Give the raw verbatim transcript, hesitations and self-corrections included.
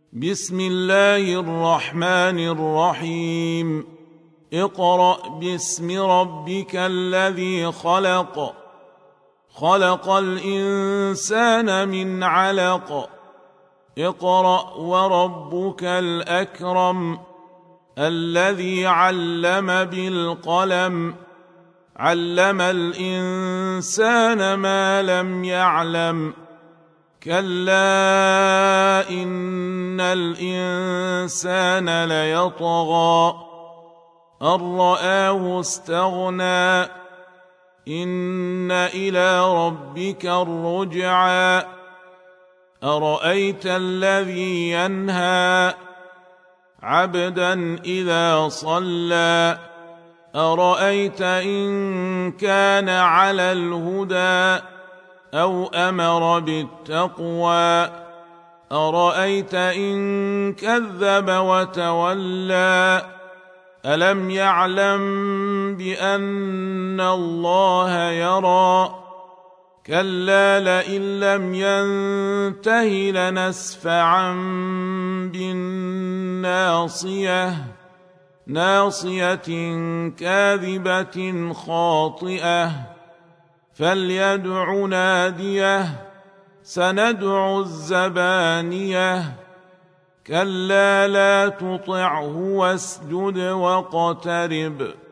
بسم الله الرحمن الرحيم اقرأ باسم ربك الذي خلق خلق الإنسان من علق اقرأ وربك الأكرم الذي علم بالقلم علم الإنسان ما لم يعلم كلا إن الإنسان ليطغى أن رآه استغنى إن إلى ربك الرجعى أرأيت الذي ينهى عبدا إذا صلى أرأيت إن كان على الهدى أو أمر بالتقوى أرأيت إن كذب وتولى ألم يعلم بأن الله يرى كلا لئن لم ينته لنسفعا بالناصية ناصية كاذبة خاطئة فليدع ناديه سندع الزبانية كلا لا تطعه واسجد واقترب